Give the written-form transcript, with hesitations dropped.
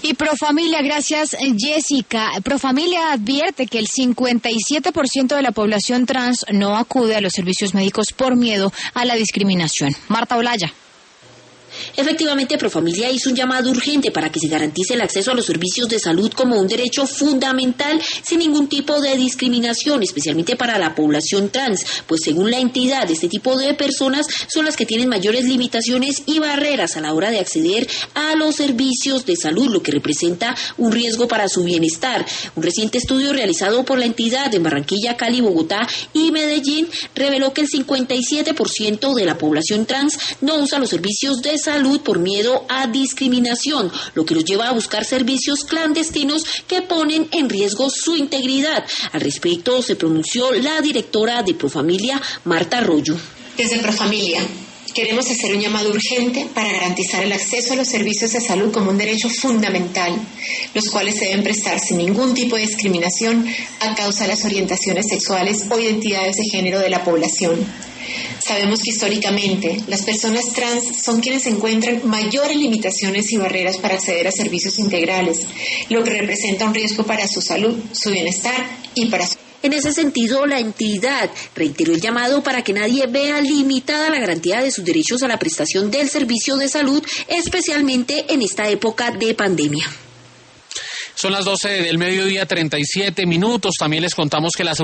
Y Profamilia, gracias Jessica. Profamilia advierte que el 57% de la población trans no acude a los servicios médicos por miedo a la discriminación. Marta Olaya. Efectivamente, Profamilia hizo un llamado urgente para que se garantice el acceso a los servicios de salud como un derecho fundamental sin ningún tipo de discriminación, especialmente para la población trans, pues según la entidad, este tipo de personas son las que tienen mayores limitaciones y barreras a la hora de acceder a los servicios de salud, lo que representa un riesgo para su bienestar. Un reciente estudio realizado por la entidad en Barranquilla, Cali, Bogotá y Medellín reveló que el 57% de la población trans no usa los servicios de salud por miedo a discriminación, lo que los lleva a buscar servicios clandestinos que ponen en riesgo su integridad. Al respecto se pronunció la directora de Profamilia, Marta Arroyo. Desde Profamilia queremos hacer un llamado urgente para garantizar el acceso a los servicios de salud como un derecho fundamental, los cuales se deben prestar sin ningún tipo de discriminación a causa de las orientaciones sexuales o identidades de género de la población. Sabemos que históricamente las personas trans son quienes encuentran mayores limitaciones y barreras para acceder a servicios integrales, lo que representa un riesgo para su salud, su bienestar y para su... En ese sentido, la entidad reiteró el llamado para que nadie vea limitada la garantía de sus derechos a la prestación del servicio de salud, especialmente en esta época de pandemia. Son las 12 del mediodía, 37 minutos. También les contamos que las